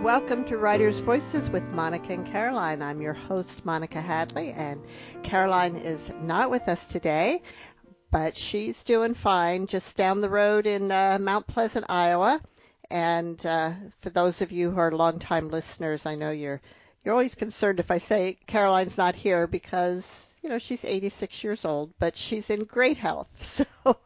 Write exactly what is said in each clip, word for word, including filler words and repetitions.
Welcome to Writers' Voices with Monica and Caroline. I'm your host, Monica Hadley, and Caroline is not with us today, but she's doing fine just down the road in uh, Mount Pleasant, Iowa. And uh, for those of you who are longtime listeners, I know you're you're always concerned if I say Caroline's not here because, you know, she's eighty-six years old, but she's in great health, so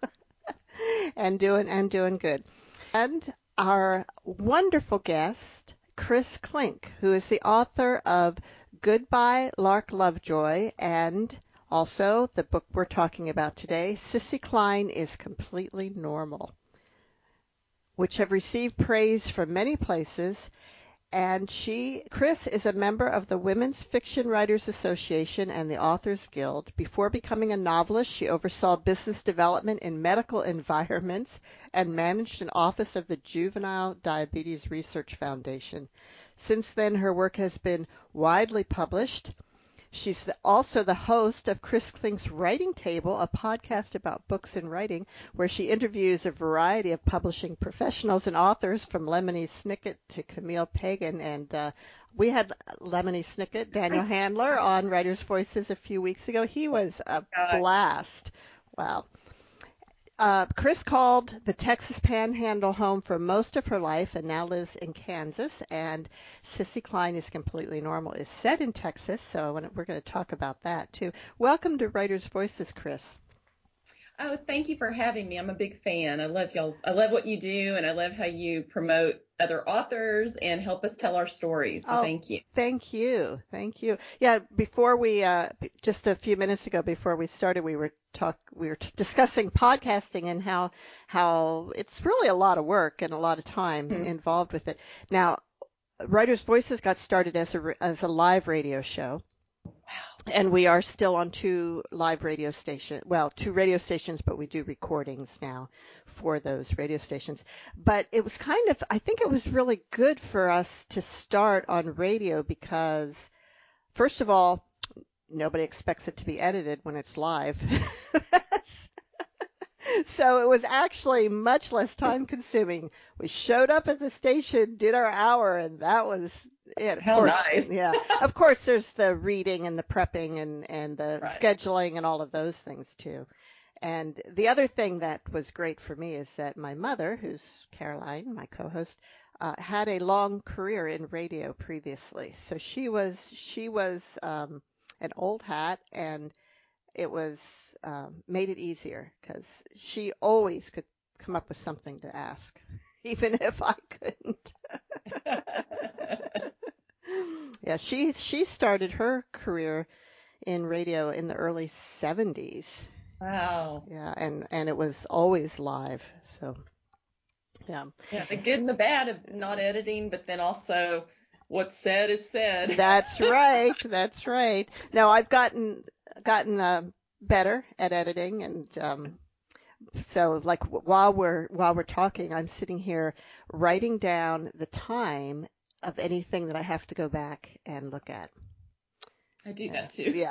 and doing and doing good. And our wonderful guest, Chris Klink, who is the author of Goodbye, Lark Lovejoy, and also the book we're talking about today, Sissy Klein is Completely Normal, which have received praise from many places. And she, Chris, is a member of the Women's Fiction Writers Association and the Authors Guild. Before becoming a novelist, she oversaw business development in medical environments and managed an office of the Juvenile Diabetes Research Foundation. Since then, her work has been widely published. She's the, also the host of Chris Klink's Writing Table, a podcast about books and writing, where she interviews a variety of publishing professionals and authors from Lemony Snicket to Camille Pagan. And uh, we had Lemony Snicket, Daniel Handler, on Writers' Voices a few weeks ago. He was a blast. Wow. Uh, Chris called the Texas Panhandle home for most of her life and now lives in Kansas. And Sissy Klein is Completely Normal is set in Texas, so we're going to talk about that too. Welcome to Writers' Voices, Chris. Oh, thank you for having me. I'm a big fan. I love y'all. I love what you do, and I love how you promote other authors and help us tell our stories. So oh, thank you. Thank you. Thank you. Yeah, before we, uh, just a few minutes ago, before we started, we were talk, we were t- discussing podcasting and how, how it's really a lot of work and a lot of time mm-hmm. involved with it. Now, Writers' Voices got started as a, as a live radio show. And we are still on two live radio stations, well, two radio stations, but we do recordings now for those radio stations. But it was kind of, I think it was really good for us to start on radio because, first of all, nobody expects it to be edited when it's live. So it was actually much less time consuming. We showed up at the station, did our hour, and that was it. Of How course, nice. Yeah. Of course, there's the reading and the prepping and, and the right. scheduling and all of those things too. And the other thing that was great for me is that my mother, who's Caroline, my co-host, uh, had a long career in radio previously. So she was, she was, um, an old hat, and it was, um, made it easier because she always could come up with something to ask, even if I couldn't. Yeah, she she started her career in radio in the early seventies. Wow. Yeah, and, and it was always live. So, yeah. Yeah, the good and the bad of not editing, but then also what's said is said. That's right. That's right. Now I've gotten gotten uh, better at editing, and um, so like while we're while we're talking, I'm sitting here writing down the time of anything that I have to go back and look at. I do yeah. that too. Yeah.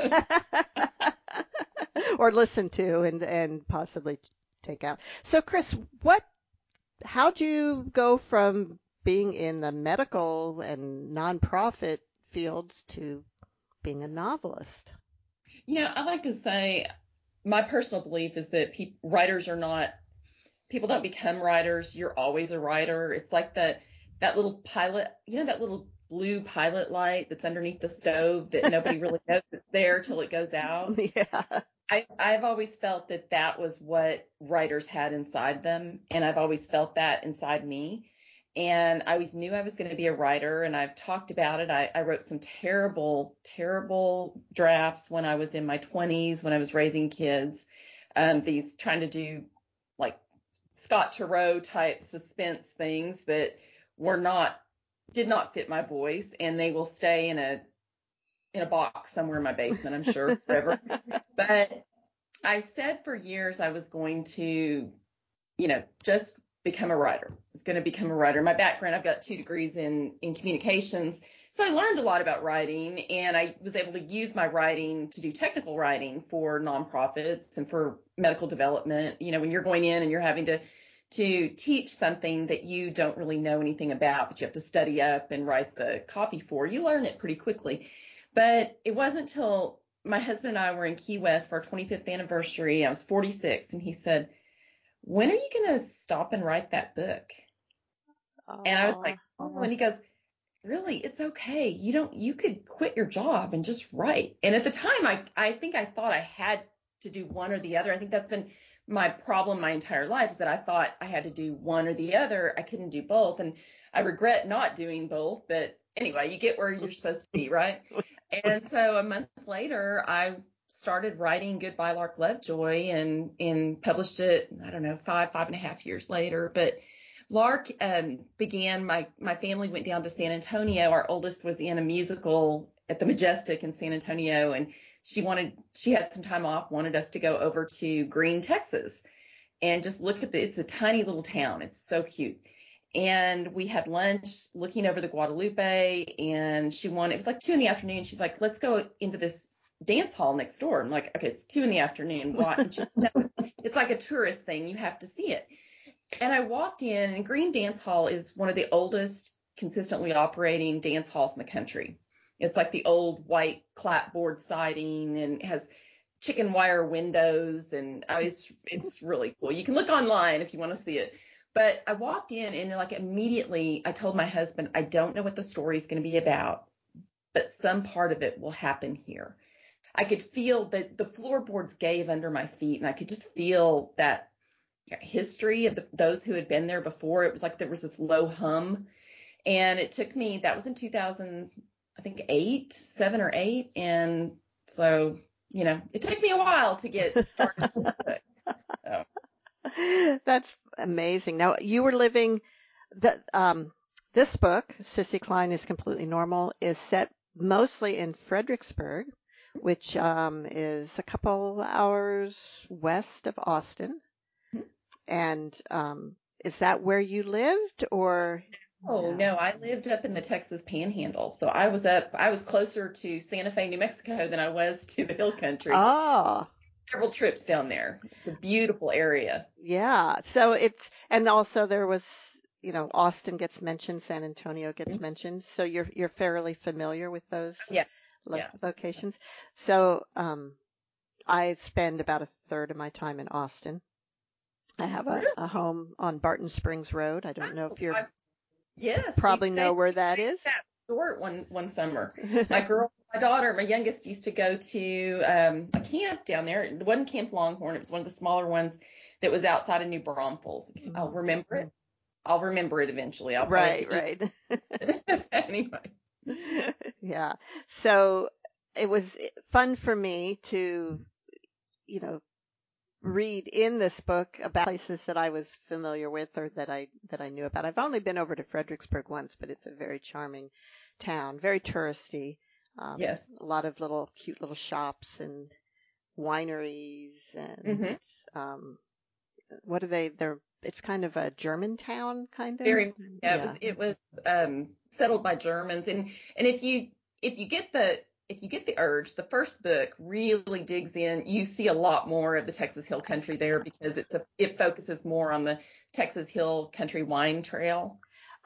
Or listen to and and possibly take out. So Chris, what how'd you go from being in the medical and nonprofit fields to being a novelist? You know, I like to say my personal belief is that pe- writers are not, people don't become writers. You're always a writer. It's like that, that little pilot, you know, that little blue pilot light that's underneath the stove that nobody really knows it's there till it goes out. Yeah. I, I've always felt that that was what writers had inside them. And I've always felt that inside me. And I always knew I was going to be a writer, and I've talked about it. I, I wrote some terrible, terrible drafts when I was in my twenties, when I was raising kids, um, these trying to do like Scott Turow type suspense things that were not, did not fit my voice, and they will stay in a, in a box somewhere in my basement, I'm sure, forever. But I said for years I was going to, you know, just become a writer. I was going to become a writer. My background, I've got two degrees in, in communications. So I learned a lot about writing, and I was able to use my writing to do technical writing for nonprofits and for medical development. You know, when you're going in and you're having to to teach something that you don't really know anything about, but you have to study up and write the copy for. You learn it pretty quickly. But it wasn't until my husband and I were in Key West for our twenty-fifth anniversary. I was forty-six, and he said, when are you going to stop and write that book? Oh. And I was like, oh, and he goes, really, it's okay. You don't, you could quit your job and just write. And at the time, I, I think I thought I had to do one or the other. I think that's been my problem my entire life, is that I thought I had to do one or the other. I couldn't do both. And I regret not doing both. But anyway, you get where you're supposed to be, right? And so a month later, I started writing Goodbye Lark Lovejoy, and, and published it, I don't know, five, five and a half years later. But Lark um, began, my, my family went down to San Antonio. Our oldest was in a musical at the Majestic in San Antonio, and she wanted, she had some time off, wanted us to go over to Green, Texas, and just look at the, it's a tiny little town. It's so cute. And we had lunch looking over the Guadalupe, and she wanted, it was like two in the afternoon. She's like, let's go into this dance hall next door. I'm like, okay, it's two in the afternoon. Why? And she's, no, it's like a tourist thing. You have to see it. And I walked in, and Green Dance Hall is one of the oldest consistently operating dance halls in the country. It's like the old white clapboard siding, and it has chicken wire windows, and oh, it's it's really cool. You can look online if you want to see it. But I walked in, and like immediately I told my husband, I don't know what the story is going to be about, but some part of it will happen here. I could feel that the floorboards gave under my feet, and I could just feel that history of the, those who had been there before. It was like there was this low hum. And it took me, that was in two thousand, I think eight, seven or eight. And so, you know, it took me a while to get started with this book. So. That's amazing. Now, you were living, the, um, this book, Sissy Klein is Completely Normal, is set mostly in Fredericksburg, which um, is a couple hours west of Austin. Mm-hmm. And um, is that where you lived, or? Oh, no. no, I lived up in the Texas Panhandle. So I was up, I was closer to Santa Fe, New Mexico than I was to the Hill Country. Oh. Several trips down there. It's a beautiful area. Yeah. So it's, and also there was, you know, Austin gets mentioned, San Antonio gets mm-hmm. mentioned. So you're, you're fairly familiar with those yeah. Lo- yeah. locations. So um, I spend about a third of my time in Austin. I have a, a home on Barton Springs Road. I don't know if you're I, yes, probably know where that is. That resort one one summer. My girl, my daughter, my youngest used to go to um, a camp down there. It wasn't Camp Longhorn. It was one of the smaller ones that was outside of New Braunfels. Mm-hmm. I'll remember it. I'll remember it eventually. I'll right, right. Anyway. Yeah. So it was fun for me to, you know, read in this book about places that I was familiar with or that I that I knew about. I've only been over to Fredericksburg once, but it's a very charming town, very touristy. Um, yes. A lot of little cute little shops and wineries and mm-hmm. um, what are they? They're it's kind of a German town, kind of. Very, yeah, yeah. It was it was um, settled by Germans, and and if you if you get the If you get the urge, the first book really digs in. You see a lot more of the Texas Hill Country there because it's a, it focuses more on the Texas Hill Country wine trail.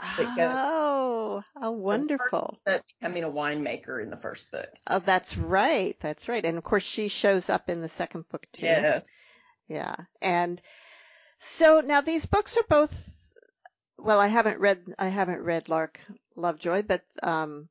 Oh, how wonderful. Becoming a winemaker in the first book. Oh, that's right. That's right. And of course, she shows up in the second book too. Yeah. Yeah. And so now these books are both, well, I haven't read, I haven't read Lark Lovejoy, but, um,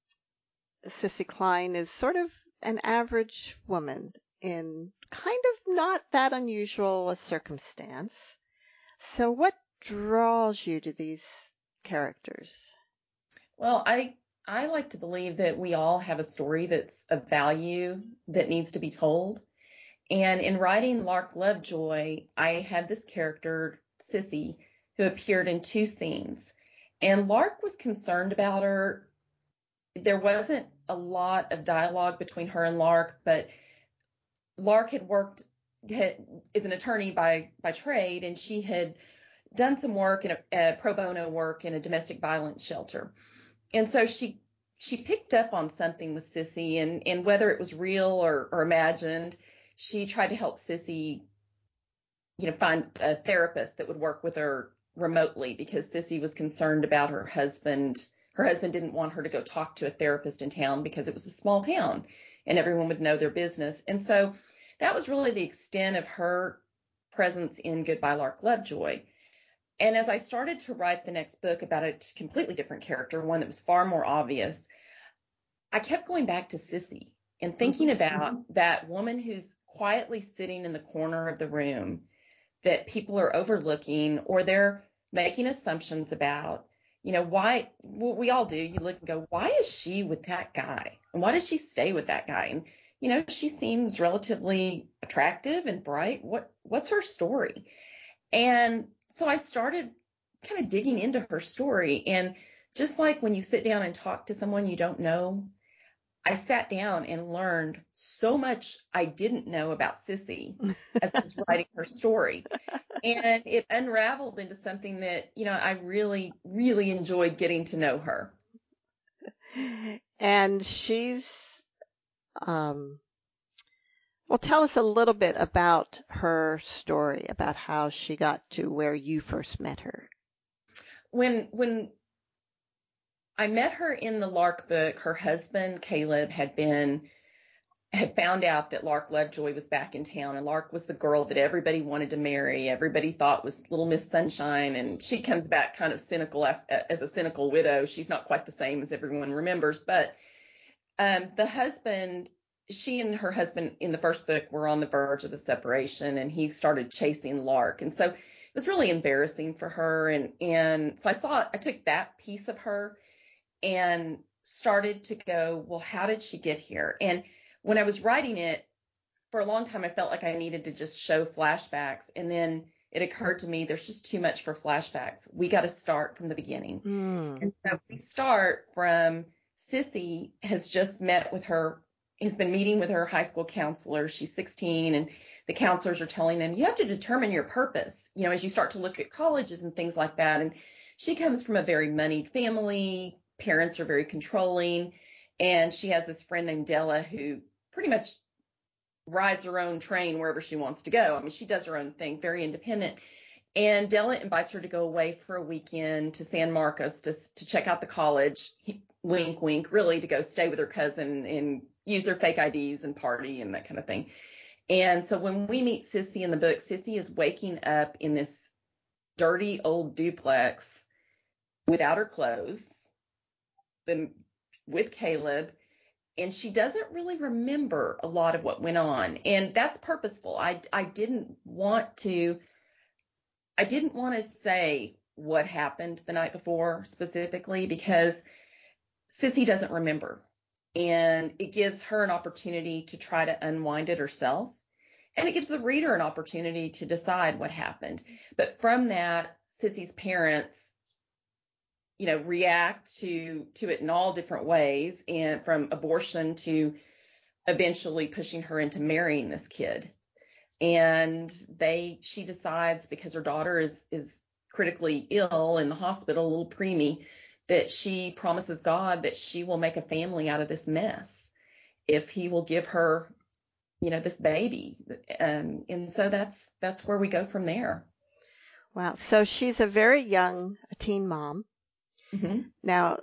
Sissy Klein is sort of an average woman in kind of not that unusual a circumstance. So what draws you to these characters? Well, I I like to believe that we all have a story that's of value that needs to be told. And in writing Lark Lovejoy, I had this character, Sissy, who appeared in two scenes. And Lark was concerned about her. There wasn't a lot of dialogue between her and Lark, but Lark had worked had, is an attorney by by trade, and she had done some work in a, a pro bono work in a domestic violence shelter. And so she she picked up on something with Sissy, and and whether it was real or, or imagined, she tried to help Sissy you know, find a therapist that would work with her remotely because Sissy was concerned about her husband. Her husband didn't want her to go talk to a therapist in town because it was a small town and everyone would know their business. And so that was really the extent of her presence in Goodbye Lark Lovejoy. And as I started to write the next book about a completely different character, one that was far more obvious, I kept going back to Sissy and thinking Mm-hmm. about that woman who's quietly sitting in the corner of the room that people are overlooking or they're making assumptions about. You know, why, well, we all do. You look and go, why is she with that guy? And why does she stay with that guy? And, you know, she seems relatively attractive and bright. What, what's her story? And so I started kind of digging into her story. And just like when you sit down and talk to someone you don't know, I sat down and learned so much I didn't know about Sissy as I was writing her story. And it unraveled into something that, you know, I really, really enjoyed getting to know her. And she's, um, well, tell us a little bit about her story, about how she got to where you first met her. When, when I met her in the Lark book, her husband, Caleb, had been had found out that Lark Lovejoy was back in town, and Lark was the girl that everybody wanted to marry. Everybody thought was Little Miss Sunshine, and she comes back kind of cynical as a cynical widow. She's not quite the same as everyone remembers, but um, the husband, she and her husband in the first book were on the verge of the separation, and he started chasing Lark, and so it was really embarrassing for her. And and so I saw, I took that piece of her and started to go, well, how did she get here? And when I was writing it, for a long time, I felt like I needed to just show flashbacks. And then it occurred to me, there's just too much for flashbacks. We got to start from the beginning. Mm. And so we start from Sissy has just met with her, has been meeting with her high school counselor. She's sixteen, and the counselors are telling them, you have to determine your purpose, you know, as you start to look at colleges and things like that. And she comes from a very moneyed family. Parents are very controlling. And she has this friend named Della who pretty much rides her own train wherever she wants to go. I mean, she does her own thing, very independent. And Della invites her to go away for a weekend to San Marcos to, to check out the college, wink, wink, really to go stay with her cousin and use their fake I Ds and party and that kind of thing. And so when we meet Sissy in the book, Sissy is waking up in this dirty old duplex without her clothes, then with Caleb, and she doesn't really remember a lot of what went on. And that's purposeful. I, I didn't want to, I didn't want to say what happened the night before specifically because Sissy doesn't remember. And it gives her an opportunity to try to unwind it herself. And it gives the reader an opportunity to decide what happened. But from that, Sissy's parents, you know, react to to it in all different ways, and from abortion to eventually pushing her into marrying this kid. And they she decides, because her daughter is is critically ill in the hospital, a little preemie, that she promises God that she will make a family out of this mess if he will give her, you know, this baby. Um, and so that's that's where we go from there. Wow. So she's a very young teen mom. Mm-hmm. Now,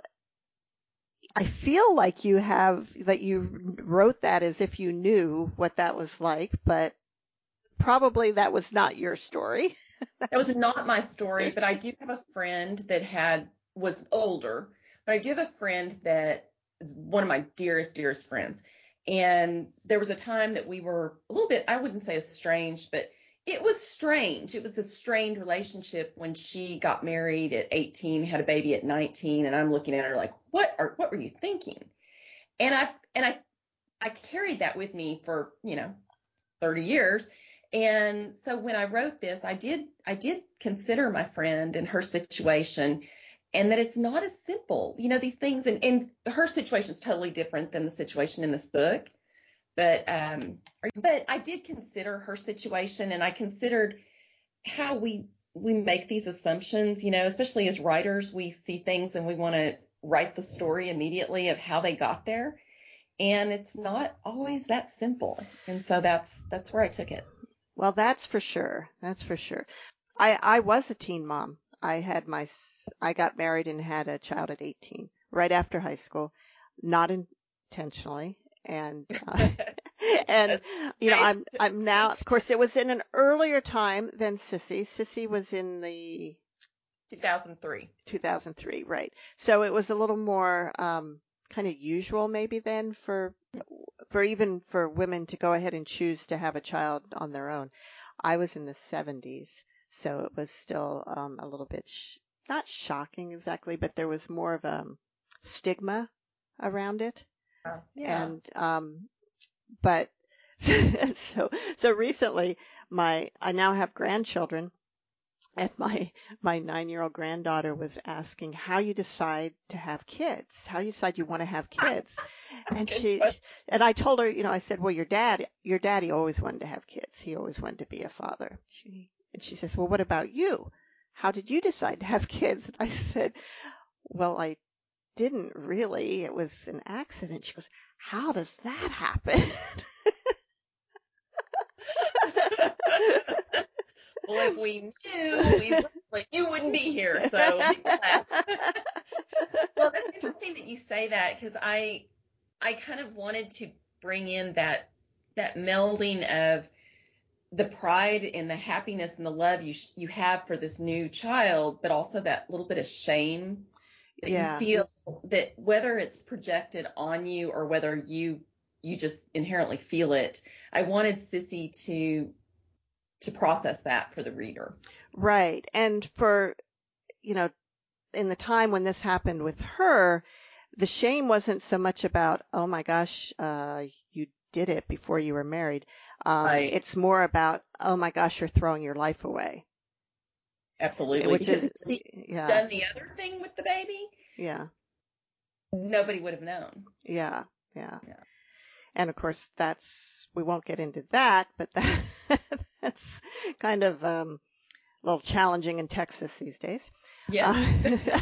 I feel like you have that you wrote that as if you knew what that was like, but probably that was not your story. That was not my story, but I do have a friend that had was older, but I do have a friend that is one of my dearest, dearest friends. And there was a time that we were a little bit, I wouldn't say estranged, but it was strange. It was a strained relationship when she got married at eighteen, had a baby at nineteen, and I'm looking at her like, what are what were you thinking? And I and I I carried that with me for, you know, thirty years. And so when I wrote this, I did I did consider my friend and her situation, and that it's not as simple. You know, these things, and, and her situation is totally different than the situation in this book. But um, but I did consider her situation, and I considered how we we make these assumptions. You know, especially as writers, we see things and we want to write the story immediately of how they got there. And it's not always that simple. And so that's that's where I took it. Well, that's for sure. That's for sure. I I was a teen mom. I had my s- I got married and had a child at eighteen, right after high school, not intentionally. And uh, and That's you know, right. I'm I'm now, of course, it was in an earlier time than Sissy. Sissy was in the two thousand three. two thousand three, right? So it was a little more um, kind of usual maybe then for for even for women to go ahead and choose to have a child on their own. I was in the seventies, so it was still um, a little bit sh- not shocking exactly, but there was more of a stigma around it. Uh, yeah. And um, but so so recently, my I now have grandchildren, and my my nine-year-old granddaughter was asking how you decide to have kids, how you decide you want to have kids. And Good she question. and I told her, you know, I said, well, your dad, your daddy always wanted to have kids. He always wanted to be a father. She, and she says, well, what about you? How did you decide to have kids? And I said, well, I didn't really. It was an accident. She goes, how does that happen? Well, if we knew, we like you wouldn't be here. So be glad. Well, that's interesting that you say that because I I kind of wanted to bring in that that melding of the pride and the happiness and the love you sh- you have for this new child, but also that little bit of shame that you Yeah, feel that whether it's projected on you or whether you you just inherently feel it. I wanted Sissy to to process that for the reader. right. And for, you know, in the time when this happened with her, the shame wasn't so much about, oh my gosh, uh, you did it before you were married. Um, Right. it's more about, oh my gosh, you're throwing your life away, Absolutely. which Because is, if she yeah, done the other thing with the baby, yeah, nobody would have known. yeah, yeah. Yeah. And of course, that's, we won't get into that, but that, that's kind of um, a little challenging in Texas these days. Yes. Uh,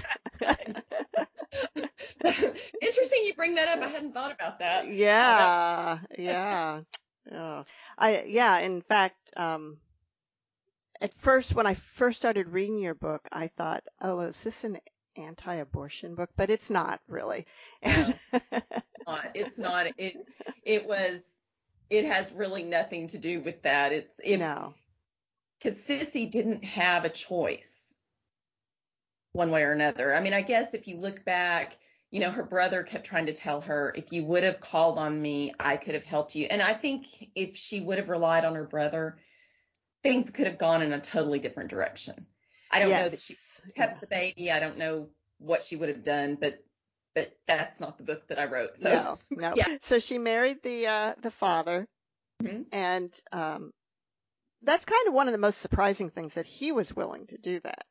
Interesting you bring that up. I hadn't thought about that. How that yeah, yeah. Oh, I, yeah, in fact, um, at first, when I first started reading your book, I thought, oh, is this an anti-abortion book? But it's not really. And no, not. It's not. It it was it has really nothing to do with that. It's if no, because Sissy didn't have a choice one way or another. I mean, I guess if you look back, you know, her brother kept trying to tell her, if you would have called on me, I could have helped you. And I think if she would have relied on her brother, things could have gone in a totally different direction. I don't know that she yes, yeah, kept the baby. I don't know what she would have done, but but that's not the book that I wrote. So no, no. yeah. So she married the uh, the father, Mhm. and um, that's kind of one of the most surprising things that he was willing to do that.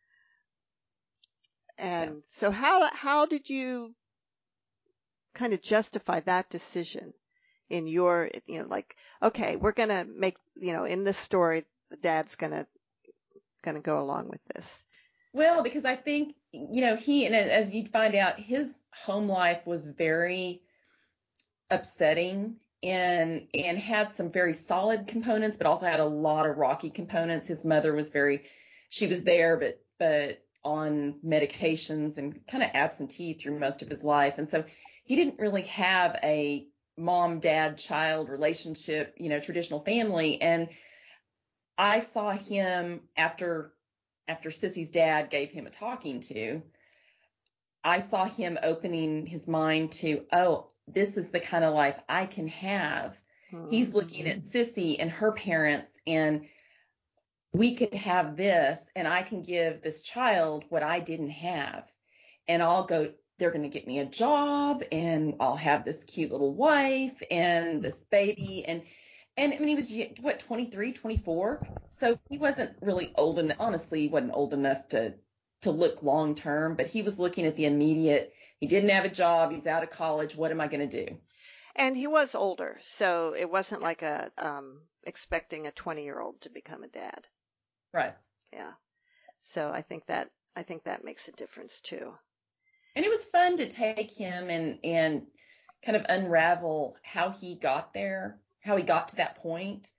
Yeah. And so how how did you kind of justify that decision in your, you know, like, okay, we're gonna make, you know, in this story, the dad's gonna gonna go along with this. Well, because I think, you know, he, and as you'd find out, his home life was very upsetting and and had some very solid components, but also had a lot of rocky components. His mother was very, she was there, but but on medications and kind of absentee through most of his life. And so he didn't really have a mom, dad, child relationship, you know, traditional family. And I saw him after after Sissy's dad gave him a talking to, I saw him opening his mind to, oh, this is the kind of life I can have. Hmm. He's looking at Sissy and her parents, and we could have this, and I can give this child what I didn't have. And I'll go, they're going to get me a job, and I'll have this cute little wife and this baby. And and I mean, he was what, twenty-three, twenty-four, so he wasn't really old enough. Honestly, he wasn't old enough to to look long term, but he was looking at the immediate. He didn't have a job. He's out of college. What am I going to do? And he was older, so it wasn't like a um, expecting a twenty-year-old to become a dad. Right. Yeah. So I think that I think that makes a difference too. And it was fun to take him and and kind of unravel how he got there, how he got to that point.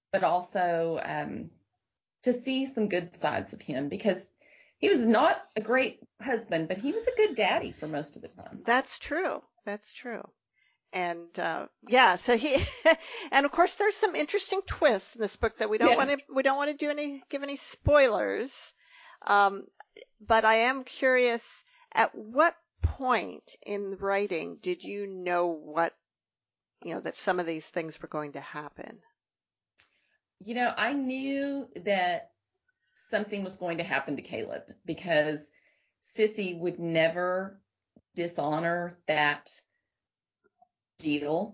but also um, to see some good sides of him, because he was not a great husband, but he was a good daddy for most of the time. That's true. That's true. And uh, yeah, so he, and of course, there's some interesting twists in this book that we don't Yeah. want to we don't want to do any give any spoilers. Um, but I am curious, at what point in writing did you know what you know that some of these things were going to happen? You know, I knew that something was going to happen to Caleb, because Sissy would never dishonor that deal.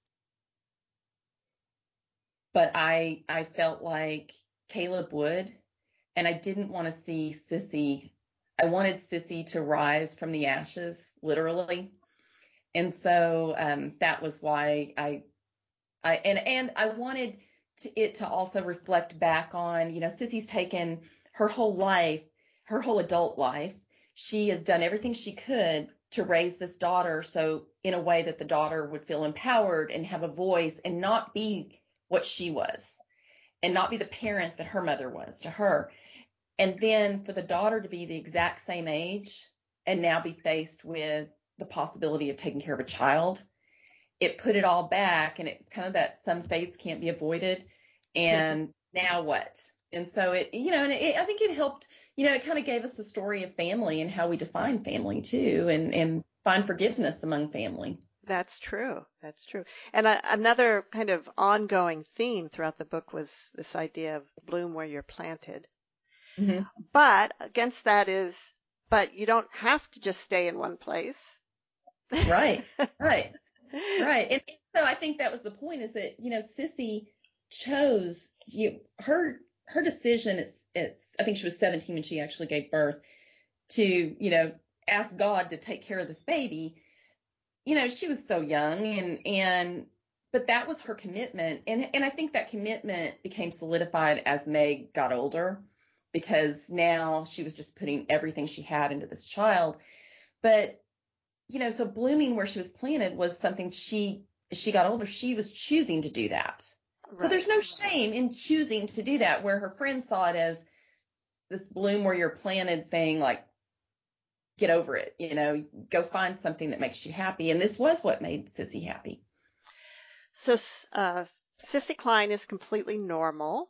But I I felt like Caleb would, and I didn't want to see Sissy. I wanted Sissy to rise from the ashes, literally. And so um, that was why I I and and I wanted to, it to also reflect back on, you know, Sissy's taken her whole life, her whole adult life. She has done everything she could to raise this daughter so in a way that the daughter would feel empowered and have a voice and not be what she was, and not be the parent that her mother was to her. And then for the daughter to be the exact same age and now be faced with the possibility of taking care of a child, it put it all back. And it's kind of that some fates can't be avoided. And now what? And so it, you know, and it, I think it helped, you know, it kind of gave us the story of family and how we define family too, and, and find forgiveness among family. That's true. That's true. And a, another kind of ongoing theme throughout the book was this idea of bloom where you're planted. Mm-hmm. But against that is, but you don't have to just stay in one place. Right, right. Right. And, and so I think that was the point, is that, you know, Sissy chose you her her decision. It's it's I think she was seventeen when she actually gave birth, to, you know, ask God to take care of this baby. You know, she was so young, and and but that was her commitment. And and I think that commitment became solidified as Meg got older, because now she was just putting everything she had into this child. But you know, so blooming where she was planted was something she, as she got older, she was choosing to do that. Right. So there's no shame in choosing to do that, where her friends saw it as this bloom where you're planted thing, like, get over it, you know, go find something that makes you happy. And this was what made Sissy happy. So uh, Sissy Klein is completely normal.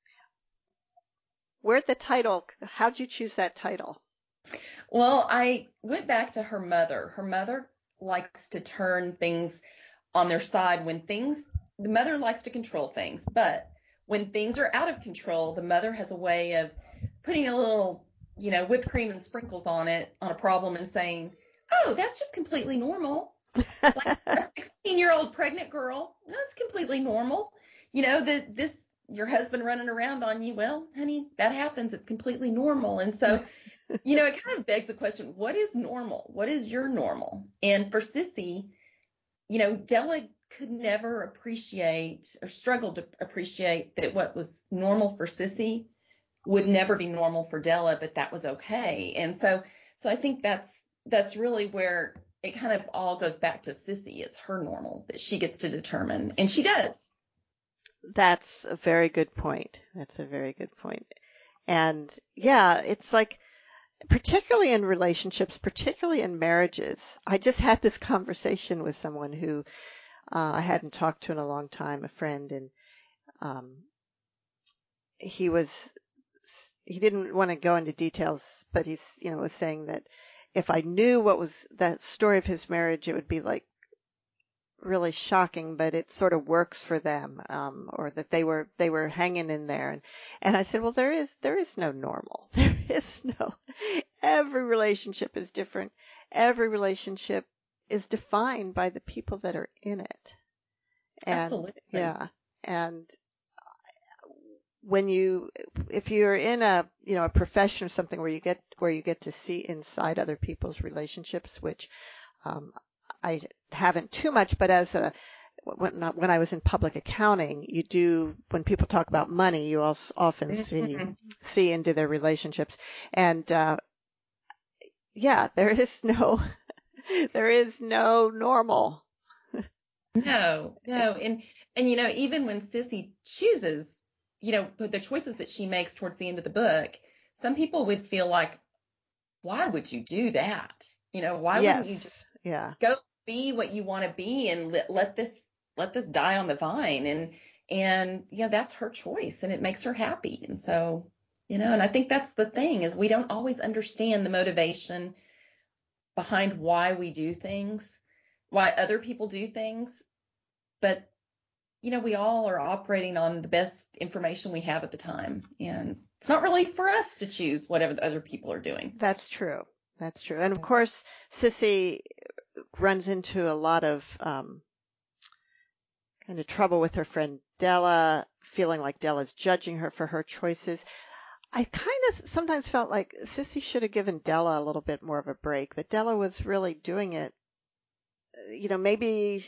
Where'd the title, how'd you choose that title? Well, I went back to her mother. Her mother likes to turn things on their side when things, the mother likes to control things, but when things are out of control, the mother has a way of putting a little, you know, whipped cream and sprinkles on it, on a problem, and saying, oh, that's just completely normal. Like a sixteen year old pregnant girl, that's completely normal. You know, that this, your husband running around on you, well, honey, that happens. It's completely normal. And so, you know, it kind of begs the question, what is normal? What is your normal? And for Sissy, you know, Della could never appreciate, or struggled to appreciate, that what was normal for Sissy would never be normal for Della, but that was okay. And so, so I think that's, that's really where it kind of all goes back to Sissy. It's her normal that she gets to determine, and she does. That's a very good point. That's a very good point. And yeah, it's like, particularly in relationships, particularly in marriages. I just had this conversation with someone who uh, I hadn't talked to in a long time, a friend, and um, he was he didn't want to go into details, but he's you know was saying that if I knew what was that story of his marriage, it would be like really shocking, but it sort of works for them, um, or that they were they were hanging in there. And and I said, well, there is there is no normal. There is no. Every relationship is different. Every relationship is defined by the people that are in it. And Absolutely. yeah, and when you if you're in a you know a profession or something where you get where you get to see inside other people's relationships, which um, I haven't too much, but as a when, when I was in public accounting, you do when people talk about money, you also often see Mm-hmm. see into their relationships, and uh, yeah, there is no there is no normal. No, no. And And, you know, even when Sissy chooses, you know, the choices that she makes towards the end of the book, some people would feel like, why would you do that? You know, why wouldn't you just Yes. Yeah. go be what you want to be and let, let this let this die on the vine? And and you know, that's her choice and it makes her happy. And so, you know, and I think that's the thing is we don't always understand the motivation behind why we do things, why other people do things, but you know, we all are operating on the best information we have at the time. And it's not really for us to choose whatever the other people are doing. That's true. That's true. And of course, Sissy runs into a lot of um, kind of trouble with her friend Della, feeling like Della's judging her for her choices. I kind of sometimes felt like Sissy should have given Della a little bit more of a break, that Della was really doing it. You know, maybe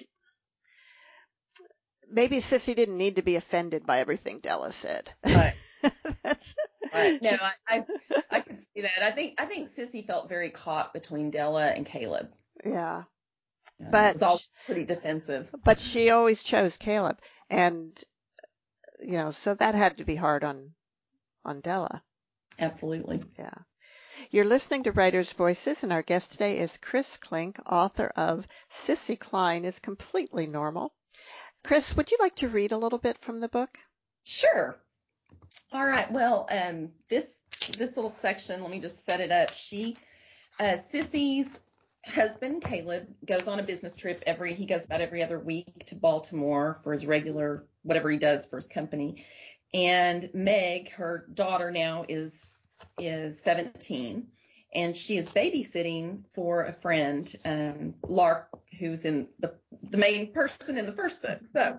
maybe Sissy didn't need to be offended by everything Della said. Right. That's Right. No, just, I, I I could see that. I think I think Sissy felt very caught between Della and Caleb. yeah. Um, it But was all pretty defensive. but she always chose Caleb, and you know, so that had to be hard on on Della. Absolutely. Yeah. You're listening to Writers' Voices, and our guest today is Chris Klink, author of Sissy Klein is Completely Normal. Chris, would you like to read a little bit from the book? Sure. All right. Well, um, this this little section, let me just set it up. She, uh, Sissy's husband, Caleb, goes on a business trip every, he goes about every other week to Baltimore for his regular, whatever he does for his company. And Meg, her daughter now is, is seventeen and she is babysitting for a friend, um, Lark, who's in the, the main person in the first book. So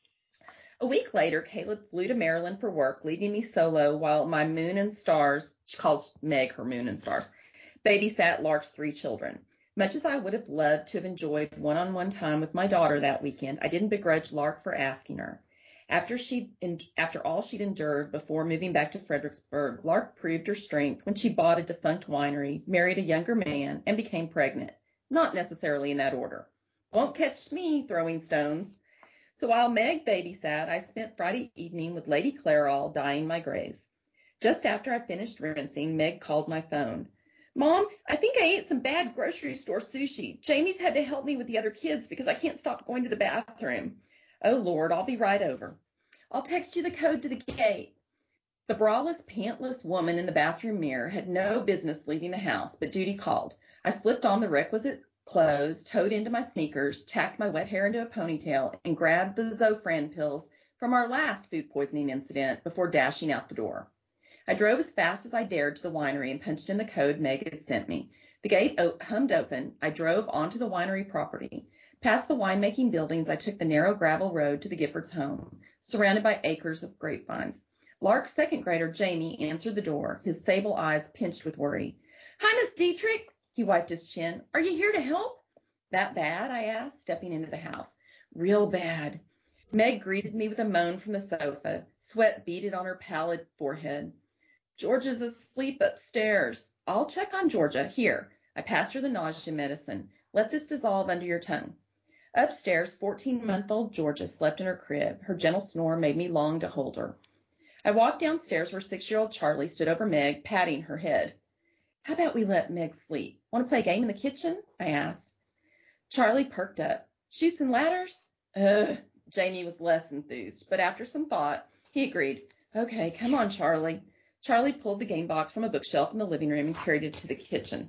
a week later, Caleb flew to Maryland for work, leaving me solo while my Moon and Stars, she calls Meg her Moon and Stars, babysat Lark's three children. Much as I would have loved to have enjoyed one-on-one time with my daughter that weekend, I didn't begrudge Lark for asking her. After she, after all she'd endured before moving back to Fredericksburg, Lark proved her strength when she bought a defunct winery, married a younger man, and became pregnant. Not necessarily in that order. Won't catch me throwing stones. So while Meg babysat, I spent Friday evening with Lady Clairol dyeing my grays. Just after I finished rinsing, Meg called my phone. Mom, I think I ate some bad grocery store sushi. Jamie's had to help me with the other kids because I can't stop going to the bathroom. Oh, Lord, I'll be right over. I'll text you the code to the gate. The braless, pantless woman in the bathroom mirror had no business leaving the house, but duty called. I slipped on the requisite clothes, toed into my sneakers, tacked my wet hair into a ponytail, and grabbed the Zofran pills from our last food poisoning incident before dashing out the door. I drove as fast as I dared to the winery and punched in the code Meg had sent me. The gate hummed open. I drove onto the winery property. Past the winemaking buildings, I took the narrow gravel road to the Giffords' home, surrounded by acres of grapevines. Lark's second grader, Jamie, answered the door, his sable eyes pinched with worry. Hi, Miss Dietrich. He wiped his chin. Are you here to help? That bad? I asked, stepping into the house. Real bad. Meg greeted me with a moan from the sofa. Sweat beaded on her pallid forehead. Georgia's asleep upstairs. I'll check on Georgia. Here. I passed her the nausea medicine. Let this dissolve under your tongue. Upstairs, fourteen-month-old Georgia slept in her crib. Her gentle snore made me long to hold her. I walked downstairs where six-year-old Charlie stood over Meg, patting her head. How about we let Meg sleep? Want to play a game in the kitchen? I asked. Charlie perked up. Chutes and ladders? Ugh. Jamie was less enthused, but after some thought, he agreed. Okay, come on, Charlie. Charlie pulled the game box from a bookshelf in the living room and carried it to the kitchen.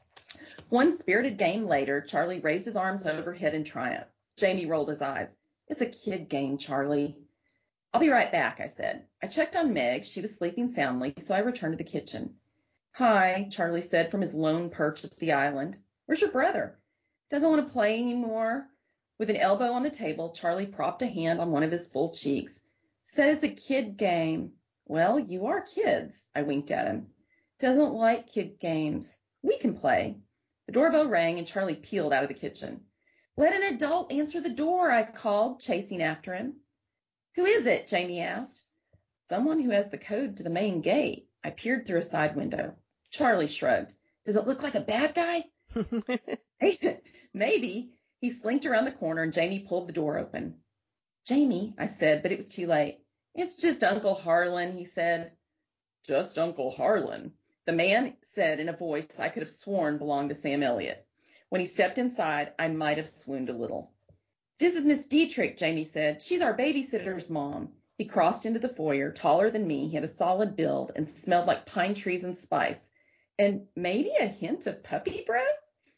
One spirited game later, Charlie raised his arms overhead in triumph. Jamie rolled his eyes. It's a kid game, Charlie. I'll be right back, I said. I checked on Meg. She was sleeping soundly, so I returned to the kitchen. Hi, Charlie said from his lone perch at the island. Where's your brother? Doesn't want to play anymore. With an elbow on the table, Charlie propped a hand on one of his full cheeks. Said it's a kid game. Well, you are kids, I winked at him. Doesn't like kid games. We can play. The doorbell rang and Charlie peeled out of the kitchen. Let an adult answer the door, I called, chasing after him. Who is it? Jamie asked. Someone who has the code to the main gate. I peered through a side window. Charlie shrugged. Does it look like a bad guy? Maybe. He slinked around the corner and Jamie pulled the door open. Jamie, I said, but it was too late. It's just Uncle Harlan, he said. Just Uncle Harlan, the man said in a voice I could have sworn belonged to Sam Elliott. When he stepped inside, I might have swooned a little. This is Miss Dietrich, Jamie said. She's our babysitter's mom. He crossed into the foyer, taller than me. He had a solid build and smelled like pine trees and spice, and maybe a hint of puppy breath.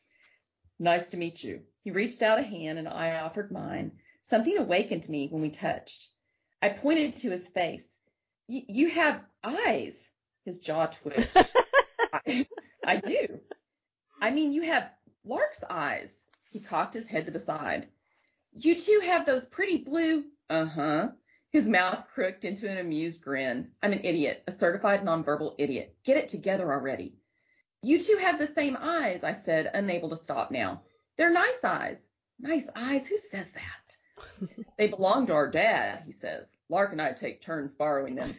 Nice to meet you. He reached out a hand and I offered mine. Something awakened me when we touched. I pointed to his face. You have eyes. His jaw twitched. I, I do. I mean, you have lark's eyes. He cocked his head to the side. You two have those pretty blue. Uh-huh. His mouth crooked into an amused grin. I'm an idiot, a certified nonverbal idiot. Get it together already. You two have the same eyes, I said, unable to stop now. They're nice eyes. Nice eyes? Who says that? They belong to our dad, he says. Lark and I take turns borrowing them.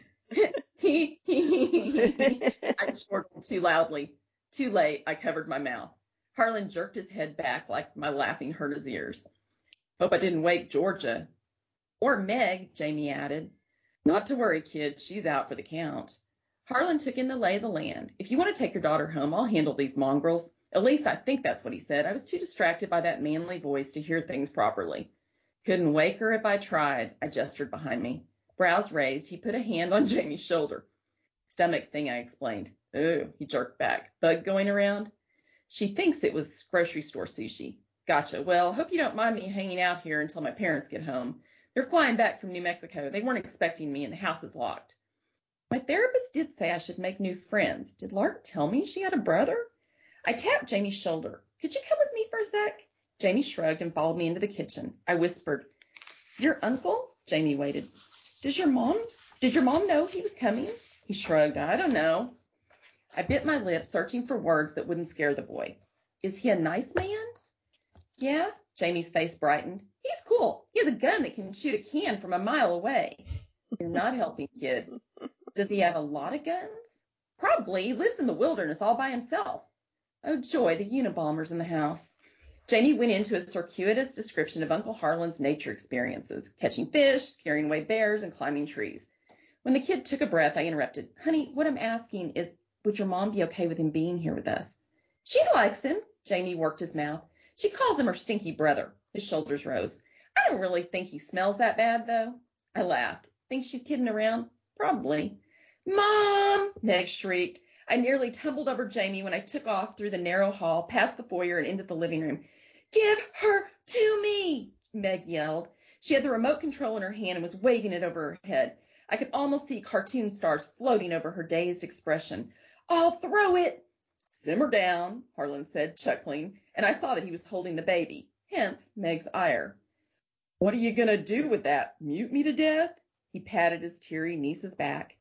He, he, he. I chortled too loudly. Too late, I covered my mouth. Harlan jerked his head back like my laughing hurt his ears. Hope I didn't wake Georgia. Or Meg, Jamie added. Not to worry, kid. She's out for the count. Harlan took in the lay of the land. If you want to take your daughter home, I'll handle these mongrels. At least I think that's what he said. I was too distracted by that manly voice to hear things properly. Couldn't wake her if I tried, I gestured behind me. Brows raised, he put a hand on Jamie's shoulder. Stomach thing, I explained. Ooh, he jerked back. Bug going around? She thinks it was grocery store sushi. Gotcha. Well, hope you don't mind me hanging out here until my parents get home. They're flying back from New Mexico. They weren't expecting me and the house is locked. My therapist did say I should make new friends. Did Lark tell me she had a brother? I tapped Jamie's shoulder. Could you come with me for a sec? Jamie shrugged and followed me into the kitchen. I whispered, Your uncle? Jamie waited. Does your mom, did your mom know he was coming? He shrugged. I don't know. I bit my lip, searching for words that wouldn't scare the boy. Is he a nice man? Yeah. Jamie's face brightened. He's cool. He has a gun that can shoot a can from a mile away. You're not helping, kid. Does he have a lot of guns? Probably. He lives in the wilderness all by himself. Oh, joy, the Unabomber's in the house. Jamie went into a circuitous description of Uncle Harlan's nature experiences, catching fish, scaring away bears, and climbing trees. When the kid took a breath, I interrupted. Honey, what I'm asking is, would your mom be okay with him being here with us? She likes him. Jamie worked his mouth. She calls him her stinky brother. His shoulders rose. I don't really think he smells that bad, though. I laughed. Think she's kidding around? Probably. Mom! Meg shrieked. I nearly tumbled over Jamie when I took off through the narrow hall, past the foyer, and into the living room. Give her to me, Meg yelled. She had the remote control in her hand and was waving it over her head. I could almost see cartoon stars floating over her dazed expression. I'll throw it. Simmer down, Harlan said, chuckling, and I saw that he was holding the baby, hence Meg's ire. What are you going to do with that? Mute me to death? He patted his teary niece's back.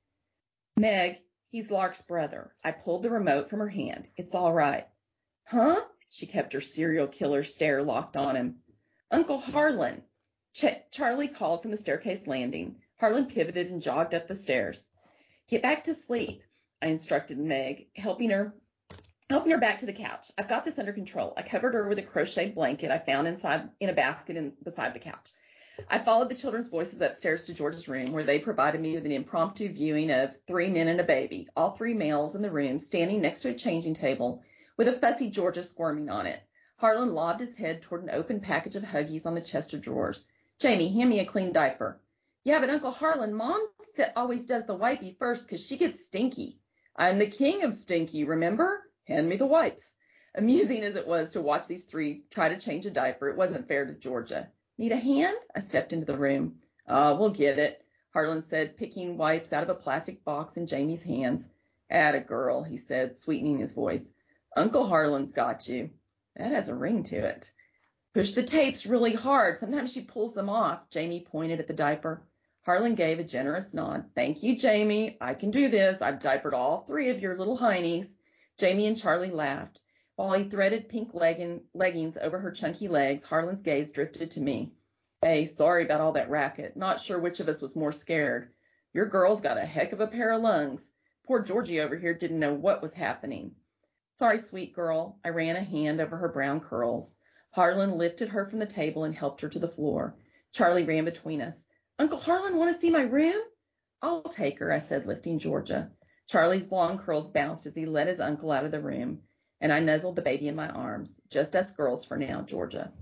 Meg, he's Lark's brother. I pulled the remote from her hand. It's all right. Huh? She kept her serial killer stare locked on him. Uncle Harlan. Ch- Charlie called from the staircase landing. Harlan pivoted and jogged up the stairs. Get back to sleep, I instructed Meg, helping her helping her back to the couch. I've got this under control. I covered her with a crocheted blanket I found inside in a basket in, beside the couch. I followed the children's voices upstairs to George's room, where they provided me with an impromptu viewing of three men and a baby, all three males in the room, standing next to a changing table, with a fussy Georgia squirming on it. Harlan lobbed his head toward an open package of Huggies on the chest of drawers. Jamie, hand me a clean diaper. Yeah, but Uncle Harlan, Mom always does the wipey first because she gets stinky. I'm the king of stinky, remember? Hand me the wipes. Amusing as it was to watch these three try to change a diaper, it wasn't fair to Georgia. Need a hand? I stepped into the room. Ah, uh, we'll get it, Harlan said, picking wipes out of a plastic box in Jamie's hands. Atta girl, he said, sweetening his voice. Uncle Harlan's got you. That has a ring to it. Push the tapes really hard. Sometimes she pulls them off. Jamie pointed at the diaper. Harlan gave a generous nod. Thank you, Jamie. I can do this. I've diapered all three of your little heinies. Jamie and Charlie laughed. While he threaded pink legging, leggings over her chunky legs, Harlan's gaze drifted to me. Hey, sorry about all that racket. Not sure which of us was more scared. Your girl's got a heck of a pair of lungs. Poor Georgie over here didn't know what was happening. Sorry, sweet girl. I ran a hand over her brown curls. Harlan lifted her from the table and helped her to the floor. Charlie ran between us. Uncle Harlan want to see my room? I'll take her, I said, lifting Georgia. Charlie's blonde curls bounced as he led his uncle out of the room, and I nuzzled the baby in my arms. Just us girls for now, Georgia.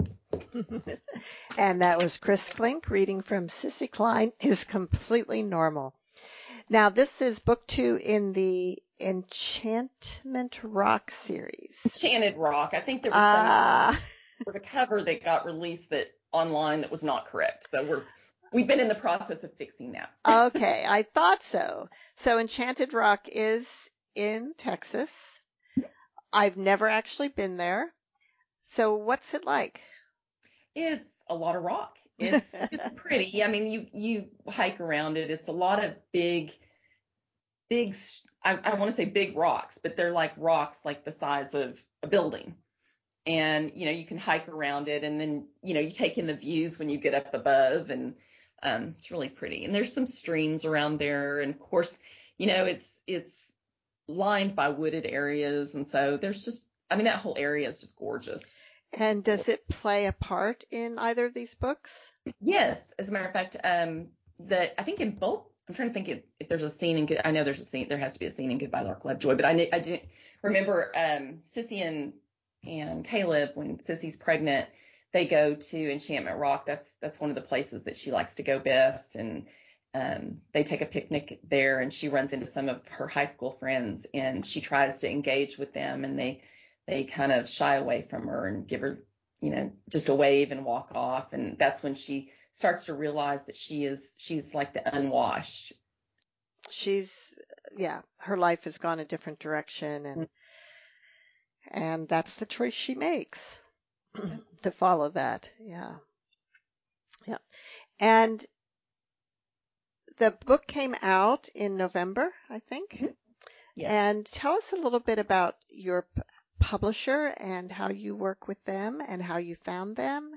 And that was Chris Klink reading from Sissy Klein is Completely Normal. Now, this is book two in the Enchantment Rock series. Enchanted Rock. I think there was Ah. some there was a cover that got released that online that was not correct. So we're we've been in the process of fixing that. Okay, I thought so. So Enchanted Rock is in Texas. I've never actually been there. So what's it like? It's a lot of rock. It's it's pretty. I mean, you you hike around it. It's a lot of big, big. I, I want to say big rocks, but they're like rocks like the size of a building. And you know, you can hike around it, and then you know, you take in the views when you get up above, and um, it's really pretty. And there's some streams around there, and of course, you know, it's it's lined by wooded areas, and so there's just, I mean, that whole area is just gorgeous. And does it play a part in either of these books? Yes, as a matter of fact, um, the I think in both. I'm trying to think if, if there's a scene in good. I know there's a scene. There has to be a scene in Goodbye Lark Lovejoy, but I I didn't remember um, Sissy and and Caleb, when Sissy's pregnant, they go to Enchantment Rock. That's that's one of the places that she likes to go best, and um, they take a picnic there, and she runs into some of her high school friends, and she tries to engage with them, and they they kind of shy away from her and give her, you know, just a wave and walk off, and that's when she starts to realize that she is she's like the unwashed. She's, yeah, her life has gone a different direction, and mm-hmm. and that's the choice she makes to follow that. Yeah. Yeah. And the book came out in November, I think. Mm-hmm. Yes. And tell us a little bit about your p- publisher and how you work with them and how you found them.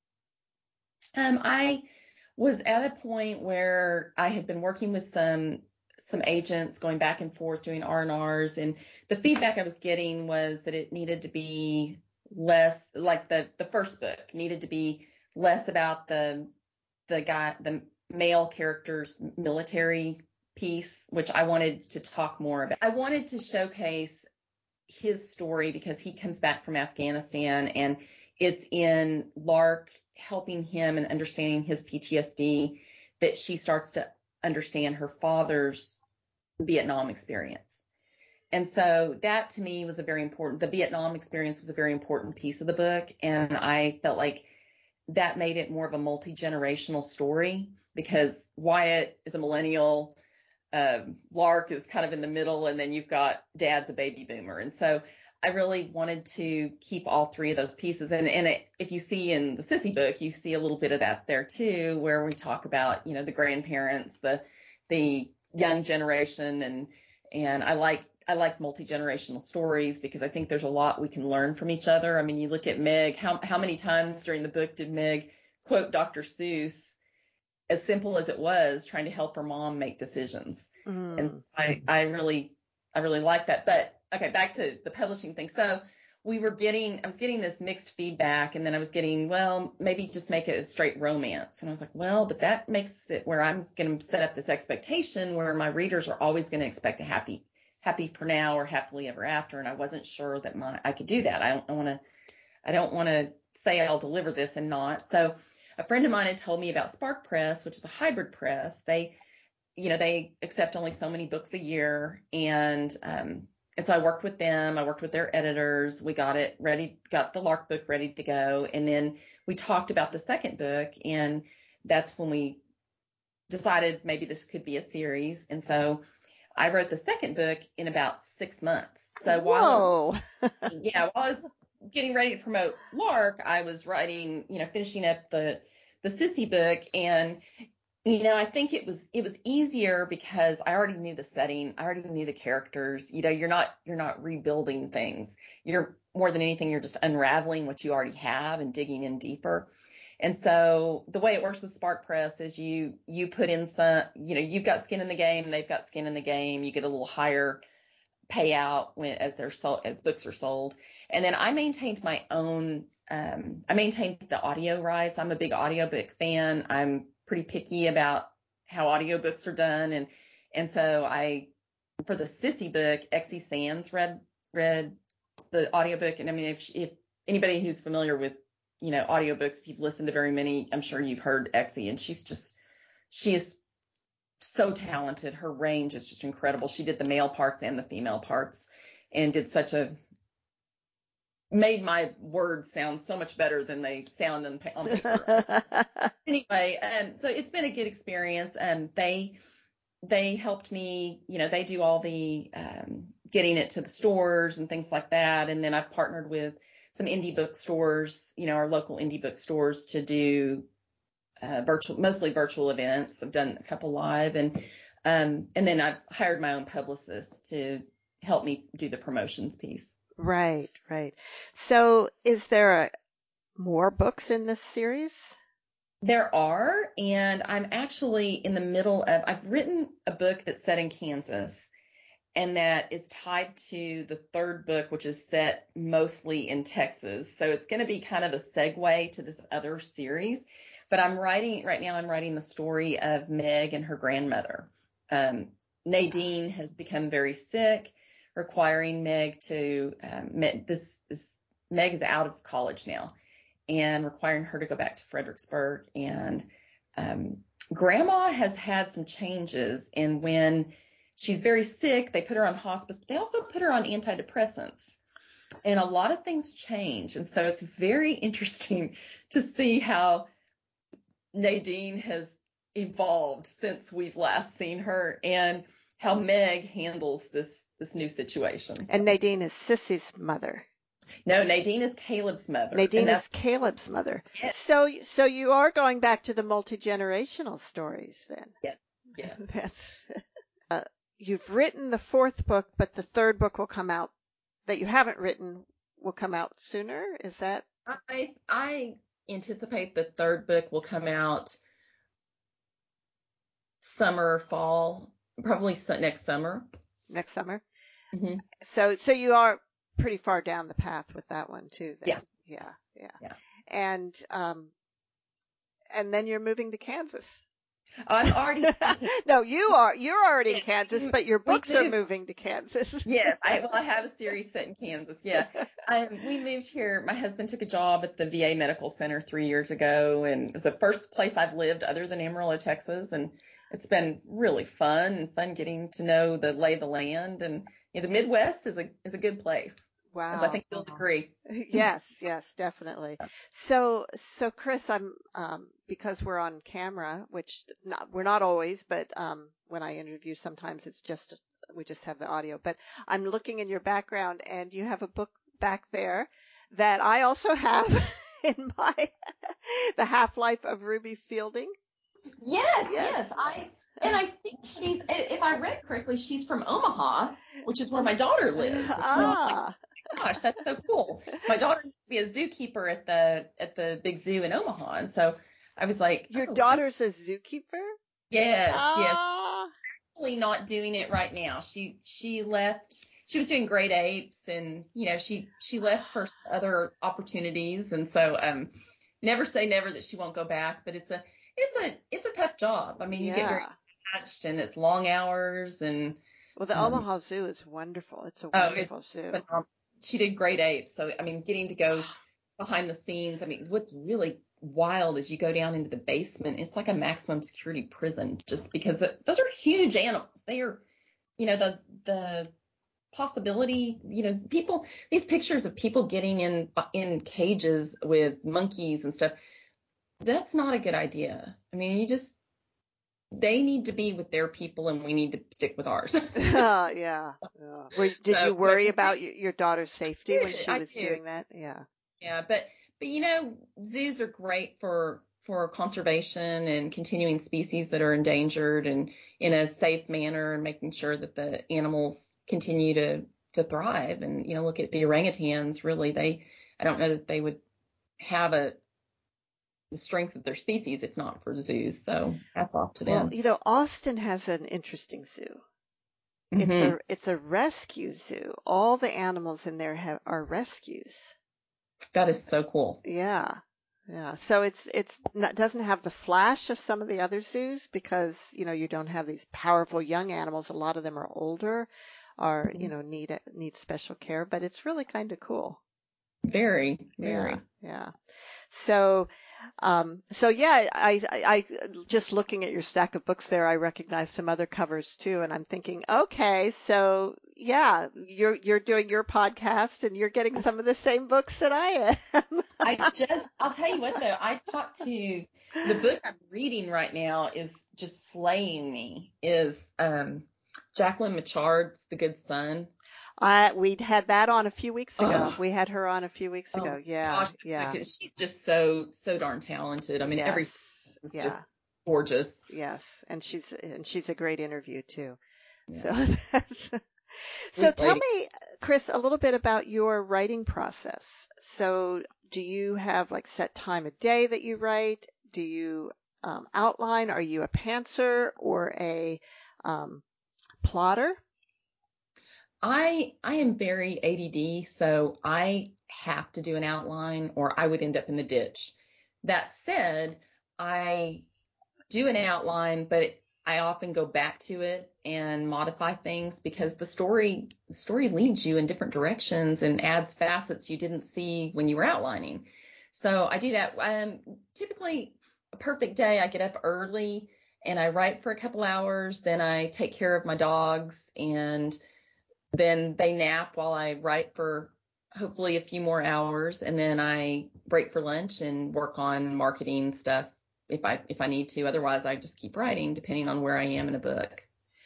Um, I was at a point where I had been working with some some agents, going back and forth doing R and R's, and the feedback I was getting was that it needed to be less, like the the first book needed to be less about the the guy the male character's military piece, which I wanted to talk more about. I wanted to showcase his story because he comes back from Afghanistan, and it's in Lark helping him and understanding his P T S D that she starts to understand her father's Vietnam experience. And so that to me was a very important, the Vietnam experience was a very important piece of the book. And I felt like that made it more of a multi-generational story, because Wyatt is a millennial, um, Lark is kind of in the middle, and then you've got Dad's a baby boomer. And so I really wanted to keep all three of those pieces. And, and it, if you see in the Sissy book, you see a little bit of that there too, where we talk about, you know, the grandparents, the the young generation, and and I like I like multi-generational stories because I think there's a lot we can learn from each other. I mean, you look at Meg, how how many times during the book did Meg quote Doctor Seuss, as simple as it was, trying to help her mom make decisions. Mm. And I, I really, I really like that. But okay, back to the publishing thing. So we were getting, I was getting this mixed feedback, and then I was getting, well, maybe just make it a straight romance. And I was like, well, but that makes it where I'm going to set up this expectation where my readers are always going to expect a happy, happy for now or happily ever after. And I wasn't sure that my, I could do that. I don't want to, I don't want to say I'll deliver this and not. So a friend of mine had told me about Spark Press, which is a hybrid press. They, you know, they accept only so many books a year. And, um, and so I worked with them. I worked with their editors. We got it ready, got the Lark book ready to go. And then we talked about the second book. And that's when we decided maybe this could be a series. And so I wrote the second book in about six months. So Whoa. while, yeah, while I was getting ready to promote Lark, I was writing, you know, finishing up the the Sissy book. And, you know, I think it was it was easier because I already knew the setting. I already knew the characters. You know, you're not you're not rebuilding things. You're more than anything, you're just unraveling what you already have and digging in deeper. And so the way it works with Spark Press is you you put in some, you know, you've got skin in the game, they've got skin in the game. You get a little higher payout when as they're sold, as books are sold. And then I maintained my own, um, I maintained the audio rights. I'm a big audiobook fan. I'm pretty picky about how audiobooks are done. And, and so I, for the Sissy book, Exie Sands read, read the audiobook. And I mean, if, if anybody who's familiar with, you know, audiobooks, if you've listened to very many, I'm sure you've heard Exie, and she's just, she is so talented. Her range is just incredible. She did the male parts and the female parts, and did such a, made my words sound so much better than they sound on, on paper. Anyway, um, so it's been a good experience. And um, they, they helped me, you know, they do all the um, getting it to the stores and things like that. And then I've partnered with some indie bookstores, you know, our local indie bookstores, to do uh, virtual, mostly virtual events. I've done a couple live, and um, and then I've hired my own publicist to help me do the promotions piece. Right, right. So is there a, more books in this series? There are, and I'm actually in the middle of, I've written a book that's set in Kansas, and that is tied to the third book, which is set mostly in Texas. So it's going to be kind of a segue to this other series. But I'm writing, right now I'm writing the story of Meg and her grandmother. Um, Nadine has become very sick, requiring Meg to, um, this, this, Meg is out of college now, and requiring her to go back to Fredericksburg. And um, Grandma has had some changes, and when she's very sick, they put her on hospice, but they also put her on antidepressants. And a lot of things change. And so it's very interesting to see how Nadine has evolved since we've last seen her, and how Meg handles this, this new situation. And Nadine is Sissy's mother. No, Nadine is Caleb's mother. Nadine is Caleb's mother. Yes. So, so you are going back to the multi-generational stories then. Yes. Yes. That's, uh, you've written the fourth book, but the third book will come out that you haven't written will come out sooner. Is that? I, I anticipate the third book will come out summer, fall, probably next summer. Next summer. Mm-hmm. So, so you are pretty far down the path with that one too, then. Yeah. Yeah. Yeah. Yeah. And, um, and then you're moving to Kansas. I'm already. No, you are, you're already in Kansas, but your We books are moved- moving to Kansas. Yes, I, well, I have a series set in Kansas. Yeah. Um, we moved here. My husband took a job at the V A Medical Center three years ago, and it was the first place I've lived other than Amarillo, Texas. And it's been really fun and fun getting to know the lay of the land. And you know, the Midwest is a, is a good place. Wow. As I think you'll agree. Yes, yes, definitely. So, so Chris, I'm, um, because we're on camera, which not, we're not always, but, um, when I interview, sometimes it's just, we just have the audio, but I'm looking in your background, and you have a book back there that I also have in my, The Half-Life of Ruby Fielding. Yes, yes, yes. I, and I think she's, if I read correctly, she's from Omaha, which is where my daughter lives. Ah. Gosh, that's so cool. My daughter used to be a zookeeper at the at the big zoo in Omaha, and so I was like, your oh, daughter's a zookeeper? Yes, ah. yes. Actually, not doing it right now. She she left. She was doing great apes, and you know she she left for other opportunities, and so um, never say never that she won't go back. But it's a it's a it's a tough job. I mean, you yeah. get very attached, and it's long hours, and well, the um, Omaha Zoo is wonderful. It's a wonderful oh, it's zoo. Phenomenal. She did great apes. So, I mean, getting to go behind the scenes. I mean, what's really wild is you go down into the basement. It's like a maximum security prison, just because the, those are huge animals. They are, you know, the, the possibility, you know, people, these pictures of people getting in, in cages with monkeys and stuff, that's not a good idea. I mean, you just, they need to be with their people, and we need to stick with ours. uh, yeah. yeah. Were, did so, you worry but, about your daughter's safety when she was doing that? Yeah. Yeah, but but you know, zoos are great for for conservation and continuing species that are endangered, and in a safe manner, and making sure that the animals continue to to thrive. And you know, look at the orangutans. Really, they I don't know that they would have a the strength of their species if not for zoos. So hats off to them. Well, you know, Austin has an interesting zoo. Mm-hmm. It's a it's a rescue zoo. All the animals in there have are rescues. That is so cool. Yeah, Yeah. So it's it's not, doesn't have the flash of some of the other zoos because, you know, you don't have these powerful young animals. A lot of them are older or, you know, need need special care, but it's really kind of cool. Very, Yeah. very. Yeah. So, um, so yeah, I, I, I just looking at your stack of books there, I recognize some other covers too, and I'm thinking, okay, so yeah, you're you're doing your podcast and you're getting some of the same books that I am. I just, I'll tell you what though, I talked to the book I'm reading right now is just slaying me. Is um, Jacqueline Michard's The Good Son. I we'd had that on a few weeks ago. Oh, We had her on a few weeks oh ago. Yeah, gosh, yeah, she's just so so darn talented. I mean, every yes, sentence is yeah, just gorgeous. yes, and she's and she's a great interview too. So Yeah, that's so sweet tell lady. me, Chris, a little bit about your writing process. So do you have like set time of day that you write? Do you um, outline? Are you a pantser or a um, plotter? I I am very A D D, so I have to do an outline or I would end up in the ditch. That said, I do an outline, but it, I often go back to it and modify things because the story the story leads you in different directions and adds facets you didn't see when you were outlining. So I do that. Um, typically, a perfect day, I get up early and I write for a couple hours. Then I take care of my dogs and then they nap while I write for hopefully a few more hours, and then I break for lunch and work on marketing stuff if I if I need to. Otherwise, I just keep writing depending on where I am in a book.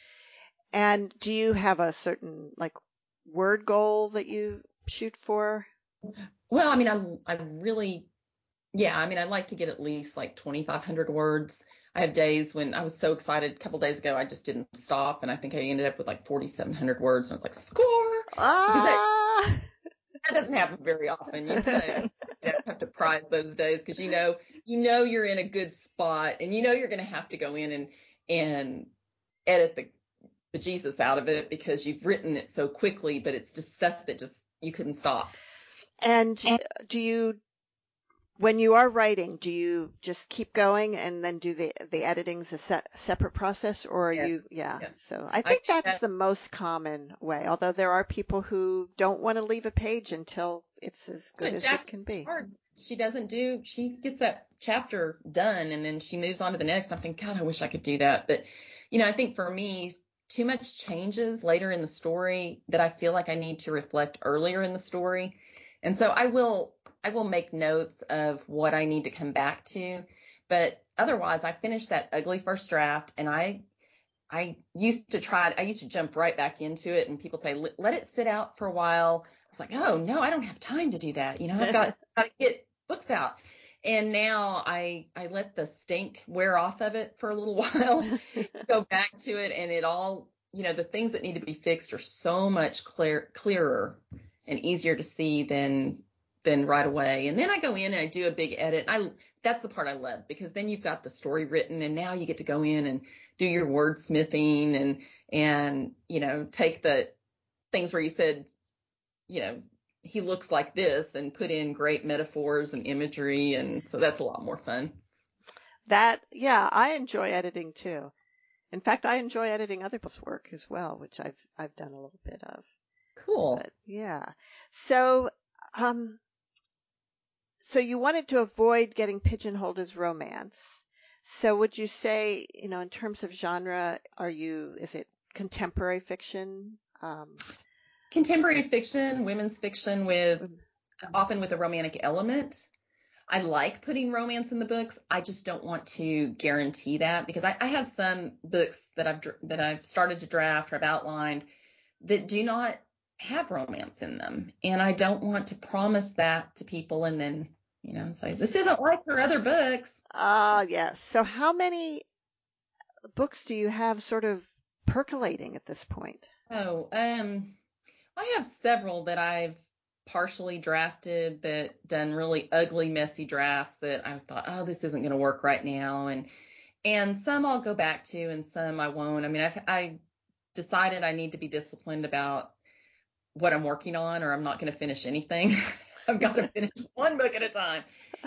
And do you have a certain like word goal that you shoot for? Well, I mean, I'm I really yeah, I mean, I'd like to get at least like twenty-five hundred words. I have days when I was so excited a couple days ago, I just didn't stop, and I think I ended up with like forty-seven hundred words, and I was like, score, because that Ah, that doesn't happen very often. You kind of you know, have to prize those days because you know you know you're in a good spot and you know you're going to have to go in and and edit the bejesus out of it because you've written it so quickly, but it's just stuff that just you couldn't stop. and do you when you are writing, do you just keep going and then do the the editing's a se separate process, or are Yes, you, yeah. yes. So I I think do that's that. the most common way, although there are people who don't want to leave a page until it's as good But as it Jack can be. Cards, she doesn't do. She gets that chapter done and then she moves on to the next. I think, God, I wish I could do that. But you know, I think for me, too much changes later in the story that I feel like I need to reflect earlier in the story. And so I will I will make notes of what I need to come back to. But otherwise, I finished that ugly first draft and I I used to try I used to jump right back into it and people say, let, let it sit out for a while. I was like, oh no, I don't have time to do that. You know, I've got, got to get books out. And now I I let the stink wear off of it for a little while, go back to it, and it all, you know, the things that need to be fixed are so much clear clearer and easier to see than than right away. And then I go in and I do a big edit. I That's the part I love because then you've got the story written and now you get to go in and do your wordsmithing and and you know take the things where you said, you know, he looks like this and put in great metaphors and imagery, and so that's a lot more fun. That, yeah, I enjoy editing too. In fact, I enjoy editing other people's work as well, which I've I've done a little bit of. Cool. But yeah. So, um, so you wanted to avoid getting pigeonholed as romance. So would you say, you know, in terms of genre, are you, is it contemporary fiction? Um, Contemporary fiction, women's fiction with um, often with a romantic element. I like putting romance in the books. I just don't want to guarantee that because I, I have some books that I've that I've started to draft or I've outlined that do not have romance in them, and I don't want to promise that to people and then you know say this isn't like her other books. ah, yes. So how many books do you have sort of percolating at this point? Oh, um, I have several that I've partially drafted that done really ugly, messy drafts that I thought, oh, this isn't going to work right now, and and some I'll go back to, and some I won't. I mean, I've I decided I need to be disciplined about what I'm working on, or I'm not going to finish anything. I've got to finish one book at a time.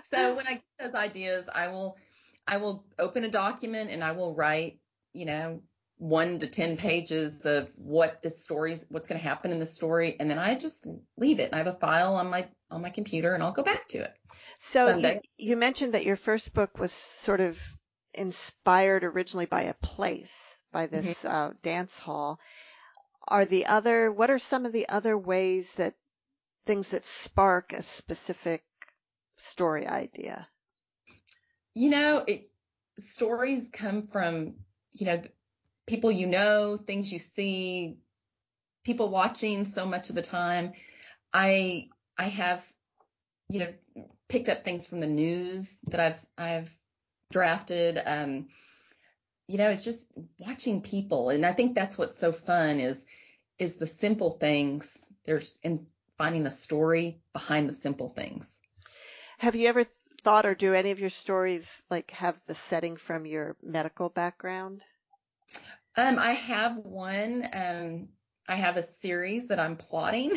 So when I get those ideas, I will I will open a document and I will write, you know, one to ten pages of what this story's what's going to happen in the story, and then I just leave it. I have a file on my on my computer, and I'll go back to it So you someday. you mentioned that your first book was sort of inspired originally by a place, by Mhm. this uh, dance hall. Are the other, what are some of the other ways that things that spark a specific story idea? You know, it stories come from, you know, people you know, things you see, people watching so much of the time. I I have, you know, picked up things from the news that I've I've drafted. Um, you know, it's just watching people, and I think that's what's so fun is is the simple things. There's and finding the story behind the simple things. Have you ever th- thought, or do any of your stories like have the setting from your medical background? Um, I have one. Um, I have a series that I'm plotting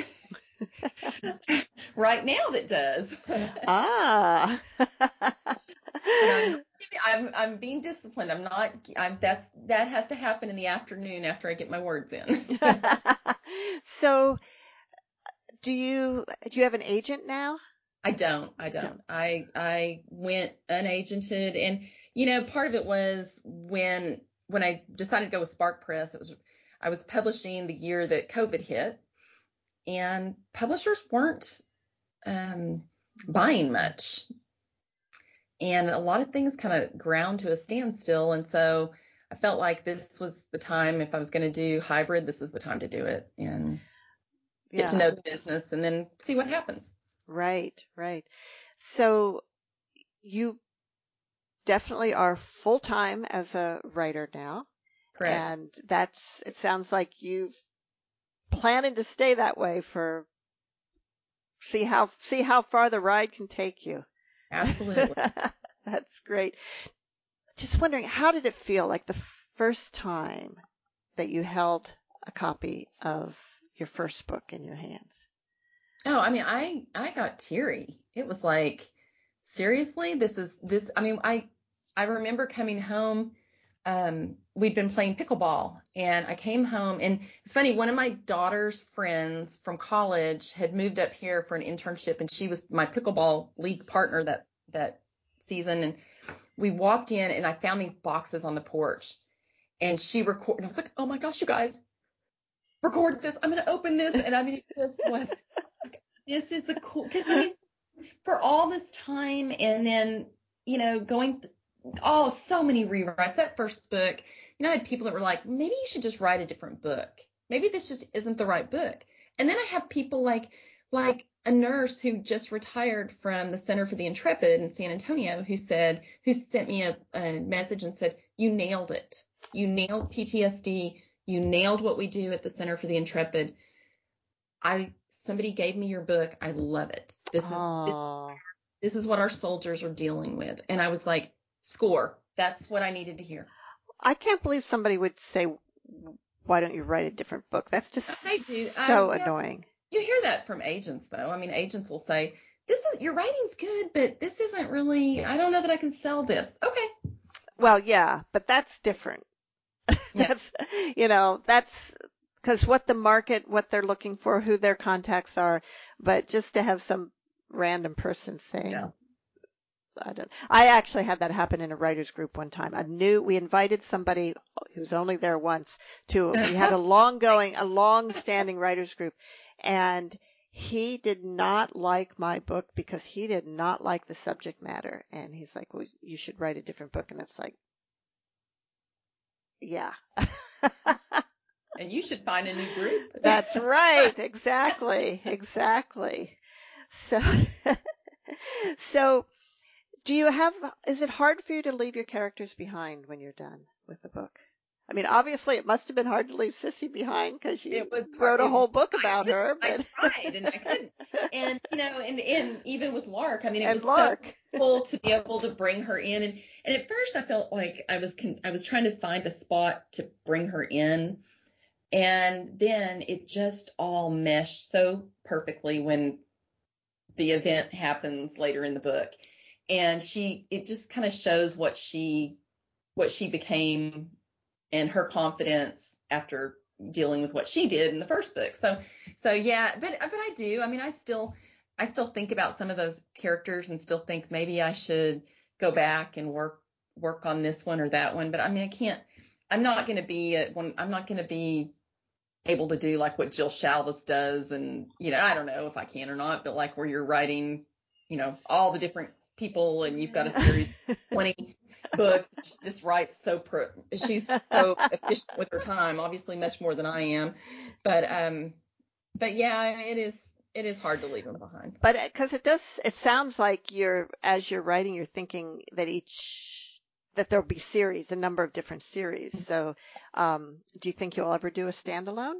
right now that does. Ah. And I'm not, I'm I'm being disciplined. I'm not I'm that's that has to happen in the afternoon after I get my words in. So, do you do you have an agent now? I don't. I You don't. don't. I I went unagented, and you know, part of it was when when I decided to go with Spark Press. It was I was publishing the year that COVID hit, and publishers weren't um, buying much, and a lot of things kind of ground to a standstill. And so I felt like this was the time, if I was going to do hybrid, this is the time to do it and get to Yeah, know the business and then see what happens. right, right. So you definitely are full time as a writer now, Correct. and that's, it sounds like you've planning to stay that way for see how see how far the ride can take you. Absolutely. That's great. Just wondering, how did it feel like the first time that you held a copy of your first book in your hands? Oh, I mean, I I got teary. It was like, seriously, this is this. I mean, I I remember coming home. Um, we'd been playing pickleball, and I came home, and it's funny. One of my daughter's friends from college had moved up here for an internship, and she was my pickleball league partner that that season. And we walked in, and I found these boxes on the porch, and she recorded. I was like, oh my gosh, you guys, record this. I'm gonna open this, and I mean, it just was. This is the cool, because I mean, for all this time and then, you know, going, th- oh, so many rewrites. That first book, you know, I had people that were like, maybe you should just write a different book. Maybe this just isn't the right book. And then I have people like, like a nurse who just retired from the Center for the Intrepid in San Antonio who said, who sent me a, a message and said, you nailed it. You nailed P T S D. You nailed what we do at the Center for the Intrepid. I somebody gave me your book. I love it. This is this, Oh, this is what our soldiers are dealing with. And I was like, score. That's what I needed to hear. I can't believe somebody would say, "Why don't you write a different book?" That's just I do. I so yeah, annoying. you hear that from agents though. I mean, agents will say, this is your writing's good, but this isn't really, I don't know that I can sell this. Okay. Well, yeah, but that's different. Yeah. That's, you know, that's because what the market, what they're looking for, who their contacts are, but just to have some random person Yeah. saying, I don't, I actually had that happen in a writers group one time. I knew we invited somebody who was only there once to, we had a long going, a long standing writers group, and he did not like my book because he did not like the subject matter. And he's like, well, you should write a different book. And it's like, yeah. And you should find a new group. That's right. Exactly. Exactly. So, so do you have, is it hard for you to leave your characters behind when you're done with the book? I mean, obviously it must have been hard to leave Sissy behind because you It was hard. wrote a It, whole book I about did. her, I but tried and I couldn't. And you know, and and even with Lark, I mean, it and was so Lark. cool to be able to bring her in. And and at first, I felt like I was con- I was trying to find a spot to bring her in, and then it just all meshed so perfectly when the event happens later in the book. and she, it just kind of shows what she, what she became and her confidence after dealing with what she did in the first book. So, so yeah, but, but I do, I mean, I still, I still think about some of those characters and still think maybe I should go back and work, work on this one or that one. But I mean, I can't, I'm not going to be, a, one, I'm not going to be able to do like what Jill Shalvis does. And, you know, I don't know if I can or not, but like where you're writing, you know, all the different people and you've got a series of twenty books. She just writes so pro, she's so efficient with her time, obviously much more than I am. But, um, but yeah, it is, it is hard to leave them behind. But because it does, it sounds like you're, as you're writing, you're thinking that each, that there'll be series, a number of different series. So, um, do you think you'll ever do a standalone?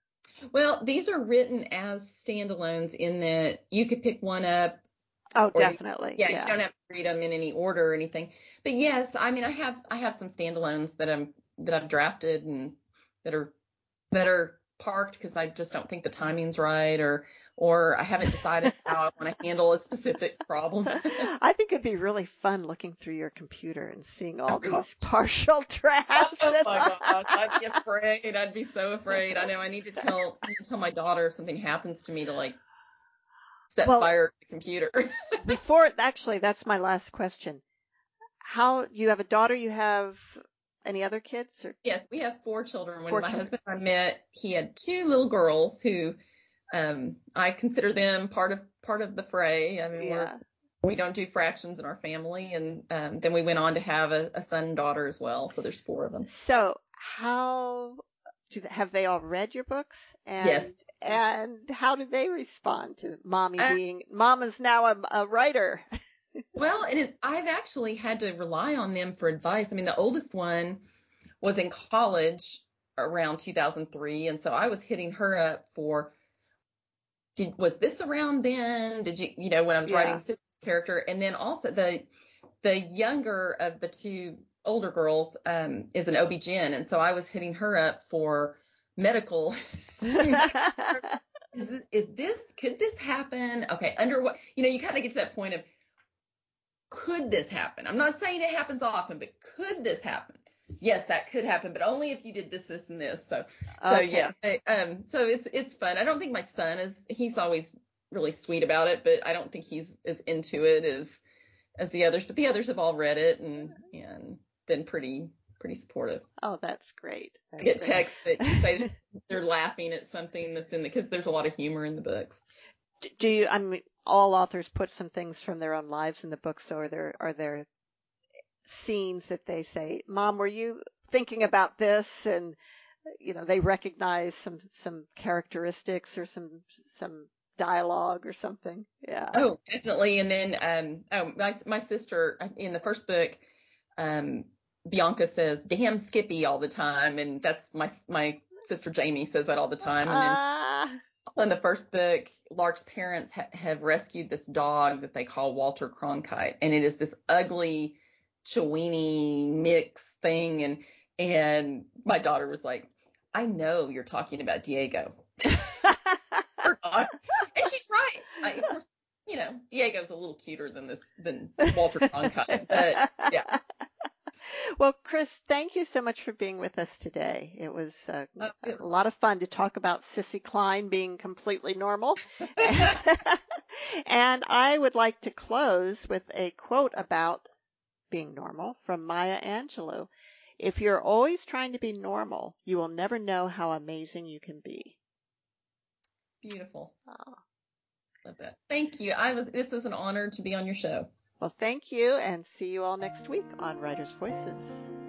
Well, these are written as standalones in that you could pick one up. Oh, definitely. The, yeah, yeah, you don't have to read them in any order or anything. But yes, I mean, I have I have some standalones that I'm that I've drafted and that are that are parked because I just don't think the timing's right, or or I haven't decided how I want to handle a specific problem. I think it'd be really fun looking through your computer and seeing all Oh, these gosh. partial drafts. Oh my gosh, I'd be afraid. I'd be so afraid. I know I need to tell I need to tell my daughter if something happens to me to like set Well, fire to the computer. before, actually, that's my last question. How, you have a daughter, you have any other kids? Or? Yes, we have four children. When Four my children. husband and I met, he had two little girls who um, I consider them part of part of the fray. I mean, Yeah. we're we don't do fractions in our family, and um, then we went on to have a, a son and daughter as well. So there's four of them. So how do they, have they all read your books? And Yes. and how do they respond to mommy Uh, being Mama's now a, a writer? well, and it, I've actually had to rely on them for advice. I mean, the oldest one was in college around two thousand three, and so I was hitting her up for, did was this around then? Did you, you know, when I was Yeah. writing Sydney's character, and then also the the younger of the two older girls um, is an O B G Y N, and so I was hitting her up for medical. is, this, is this, could this happen? Okay, under what, you know, you kind of get to that point of, could this happen? I'm not saying it happens often, but could this happen? Yes, that could happen, but only if you did this, this, and this. So, so Okay. yeah, I, um, so it's it's fun. I don't think my son is. He's always really sweet about it, but I don't think he's as into it as as the others. But the others have all read it and and been pretty pretty supportive. Oh, that's great. That's I get great. texts that say they're laughing at something that's in the, because there's a lot of humor in the books. Do you? I mean, all authors put some things from their own lives in the book. So are there are there scenes that they say, "Mom, were you thinking about this?" And you know, they recognize some some characteristics or some some dialogue or something. Yeah. Oh, definitely. And then um, oh, my my sister in the first book, um, Bianca says "damn Skippy" all the time, and that's my my sister Jamie says that all the time. And then Ah. in the first book, Lark's parents ha- have rescued this dog that they call Walter Cronkite, and it is this ugly Chiweenie mix thing. And and my daughter was like, "I know you're talking about Diego." Her dog. And she's right. I, of course, you know, Diego's a little cuter than this than Walter Cronkite, but yeah. Well, Chris, thank you so much for being with us today. It was, uh, Uh, it a was, lot of fun to talk about Sissy Klein being completely normal. And I would like to close with a quote about being normal from Maya Angelou. If you're always trying to be normal, you will never know how amazing you can be. beautiful. Oh. Love that. Thank you. I was. This was an honor to be on your show. Well, thank you, and see you all next week on Writers' Voices.